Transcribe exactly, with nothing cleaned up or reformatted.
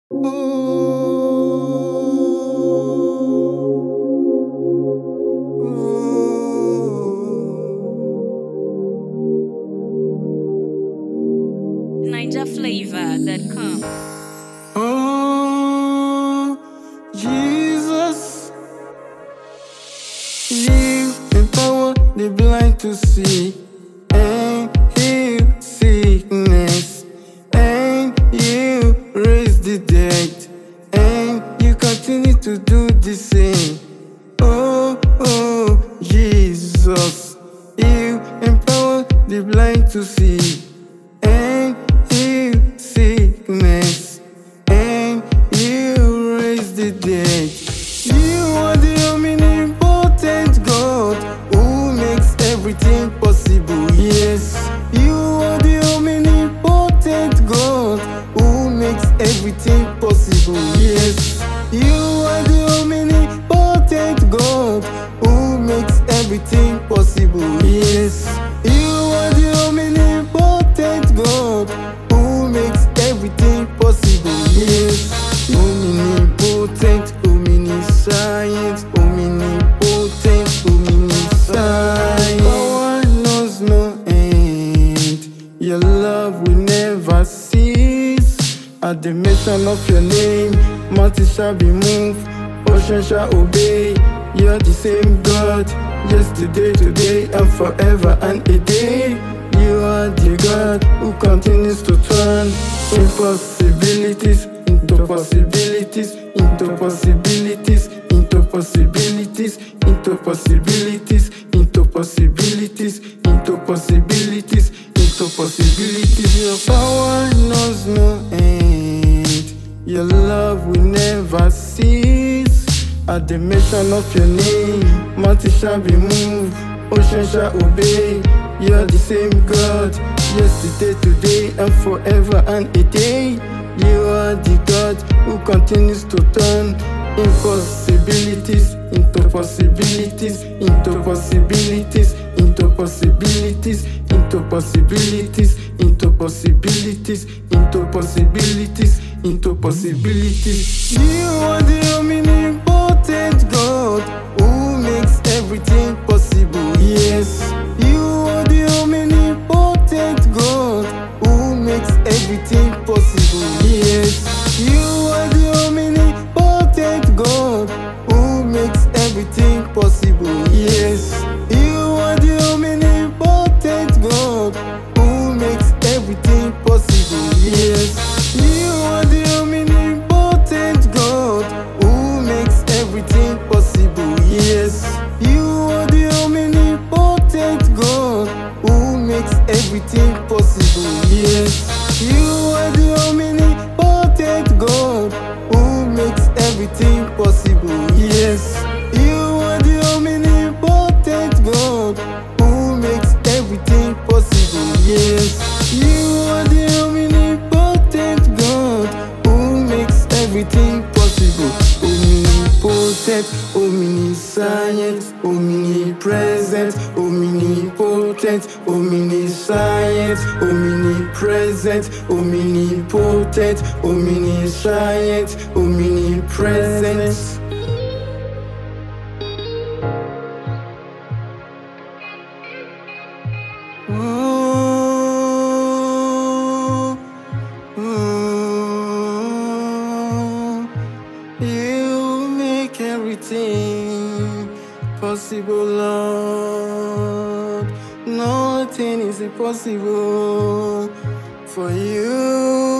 Niger Flavor dot com. Oh, Jesus, you empower the blind to see and heal sickness, and you raise the dead, and you continue to do the same. Oh, oh, Jesus, you empower the blind to see and heal sickness, and you raise the dead. You are the omnipotent God who makes everything possible. Yes, you are the omnipotent God who makes everything possible. Yes, you are the omnipotent God who makes everything possible. Yes, you are the omnipotent God who makes everything possible. Yes, omnipotent, omniscient, omnipotent, omniscient. Power knows no end. Your love will never cease. At the mention of your name, mountains shall be moved, ocean shall obey. You're the same God, yesterday, today, and forever and a day. You are the God who continues to turn impossibilities into possibilities, into possibilities, into possibilities, into possibilities, into possibilities, into possibilities, into possibilities. Your power knows no end. Your love will never cease. At the mention of your name, mountains shall be moved, ocean shall obey. You're the same God, yesterday, today, and forever and a day. You are the God who continues to turn impossibilities into possibilities, into possibilities, into possibilities, into possibilities, into possibilities, into possibilities, into possibilities. You are the omnipotent God who makes everything possible. Yes, you are the omnipotent God who makes everything possible. Yes, you are the omnipotent God who makes everything possible. Yes, you are the omnipotent God who makes everything possible. Yes, you are the omnipotent God who makes everything possible. Yes, you are the omnipotent God who makes everything possible. Yes, you are the omnipotent God who makes everything possible. Yes, you are the omnipotent God who makes everything possible. Yes, you are the omnipotent God who makes everything possible. Omnipotent, omniscient, omnipresent, omnipotent, omniscient, omnipresent, omnipotent, omniscient, omnipresent. Oh, oh, you make everything possible, Lord. Nothing is impossible for you.